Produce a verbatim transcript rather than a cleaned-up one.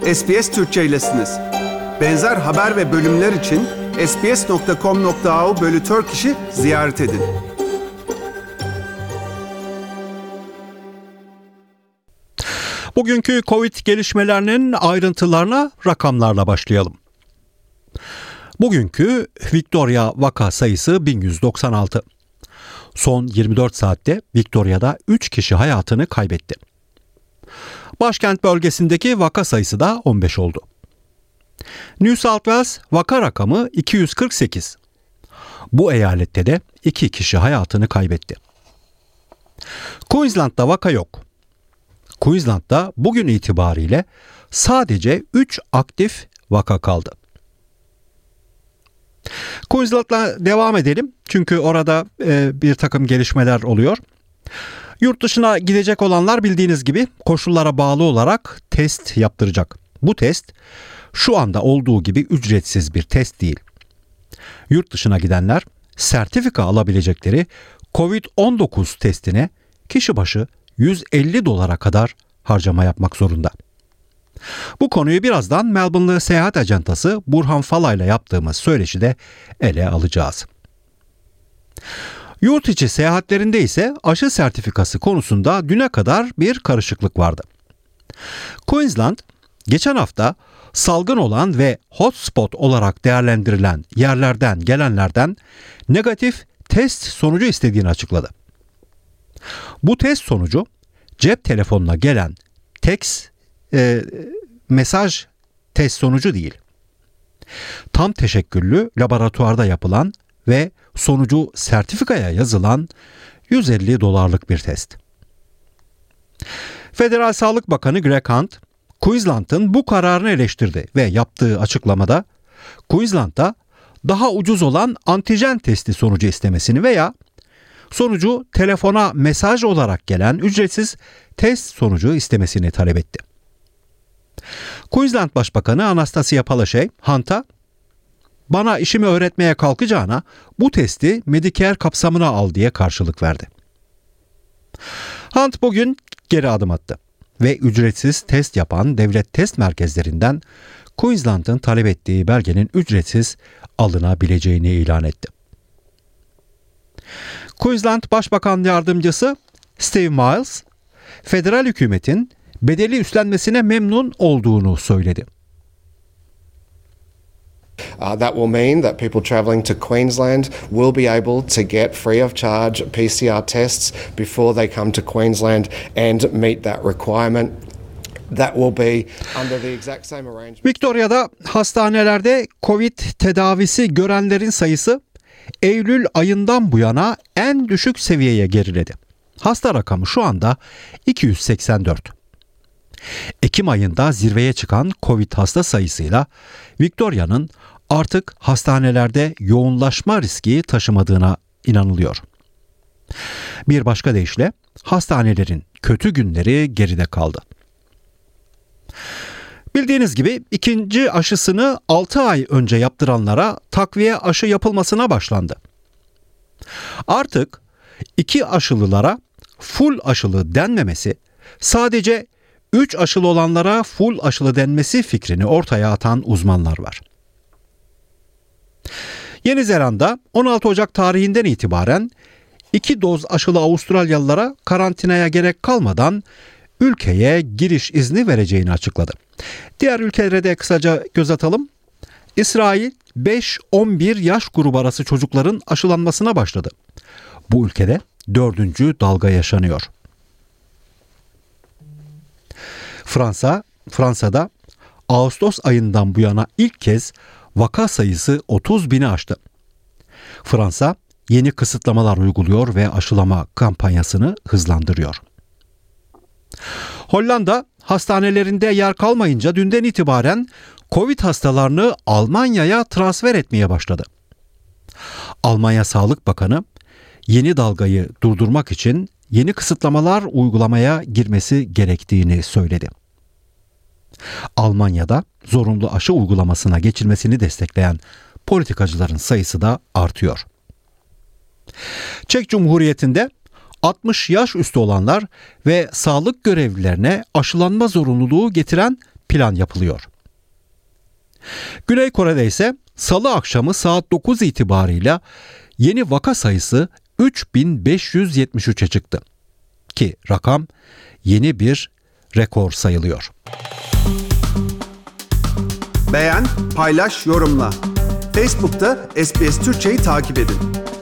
S B S Türkçe'ylesiniz. Benzer haber ve bölümler için sbs nokta com nokta a u bölü Turkish'i ziyaret edin. Bugünkü Covid gelişmelerinin ayrıntılarına rakamlarla başlayalım. Bugünkü Victoria vaka sayısı bin yüz doksan altı. Son yirmi dört saatte Victoria'da üç kişi hayatını kaybetti. Başkent bölgesindeki vaka sayısı da on beş oldu. New South Wales vaka rakamı iki yüz kırk sekiz. Bu eyalette de iki kişi hayatını kaybetti. Queensland'da vaka yok. Queensland'da bugün itibariyle sadece üç aktif vaka kaldı. Queensland'la devam edelim çünkü orada e, bir takım gelişmeler oluyor. Yurt dışına gidecek olanlar bildiğiniz gibi koşullara bağlı olarak test yaptıracak. Bu test şu anda olduğu gibi ücretsiz bir test değil. Yurt dışına gidenler sertifika alabilecekleri kovid on dokuz testine kişi başı yüz elli dolara kadar harcama yapmak zorunda. Bu konuyu birazdan Melbourne'lı seyahat acentası Burhan Fala ile yaptığımız söyleşide ele alacağız. Yurt içi seyahatlerinde ise aşı sertifikası konusunda düne kadar bir karışıklık vardı. Queensland geçen hafta salgın olan ve hotspot olarak değerlendirilen yerlerden gelenlerden negatif test sonucu istediğini açıkladı. Bu test sonucu cep telefonuna gelen text e, mesaj test sonucu değil. Tam teşekküllü laboratuvarda yapılan ve sonucu sertifikaya yazılan yüz elli dolarlık bir test. Federal Sağlık Bakanı Greg Hunt, Queensland'ın bu kararını eleştirdi ve yaptığı açıklamada Queensland'da daha ucuz olan antijen testi sonucu istemesini veya sonucu telefona mesaj olarak gelen ücretsiz test sonucu istemesini talep etti. Queensland Başbakanı Anastasia Palaszczuk, Hunt'a "Bana işimi öğretmeye kalkacağına bu testi Medicare kapsamına al" diye karşılık verdi. Hunt bugün geri adım attı ve ücretsiz test yapan devlet test merkezlerinden Queensland'ın talep ettiği belgenin ücretsiz alınabileceğini ilan etti. Queensland Başbakan Yardımcısı Steve Miles, federal hükümetin bedeli üstlenmesine memnun olduğunu söyledi. Uh, that will mean that people travelling to Queensland will be able to get free of charge P C R tests before they come to Queensland and meet that requirement. That will be under the exact same arrangement. Victoria'da hastanelerde Covid tedavisi görenlerin sayısı Eylül ayından bu yana en düşük seviyeye geriledi. Hasta rakamı şu anda iki yüz seksen dört. Ekim ayında zirveye çıkan Covid hasta sayısıyla Victoria'nın artık hastanelerde yoğunlaşma riski taşımadığına inanılıyor. Bir başka deyişle hastanelerin kötü günleri geride kaldı. Bildiğiniz gibi ikinci aşısını altı ay önce yaptıranlara takviye aşı yapılmasına başlandı. Artık iki aşılılara full aşılı denmemesi, sadece üç aşılı olanlara full aşılı denmesi fikrini ortaya atan uzmanlar var. Yeni Zelanda on altı Ocak tarihinden itibaren iki doz aşılı Avustralyalılara karantinaya gerek kalmadan ülkeye giriş izni vereceğini açıkladı. Diğer ülkelere de kısaca göz atalım. İsrail beş on bir yaş grubu arası çocukların aşılanmasına başladı. Bu ülkede dördüncü dalga yaşanıyor. Fransa, Fransa'da Ağustos ayından bu yana ilk kez vaka sayısı otuz bini aştı. Fransa yeni kısıtlamalar uyguluyor ve aşılama kampanyasını hızlandırıyor. Hollanda hastanelerinde yer kalmayınca dünden itibaren Covid hastalarını Almanya'ya transfer etmeye başladı. Almanya Sağlık Bakanı yeni dalgayı durdurmak için yeni kısıtlamalar uygulamaya girmesi gerektiğini söyledi. Almanya'da zorunlu aşı uygulamasına geçilmesini destekleyen politikacıların sayısı da artıyor. Çek Cumhuriyeti'nde altmış yaş üstü olanlar ve sağlık görevlilerine aşılanma zorunluluğu getiren plan yapılıyor. Güney Kore'de ise Salı akşamı saat dokuz itibarıyla yeni vaka sayısı üç bin beş yüz yetmiş üçe çıktı. Ki rakam yeni bir rekor sayılıyor. Beğen, paylaş, yorumla. Facebook'ta S B S Türkçe'yi takip edin.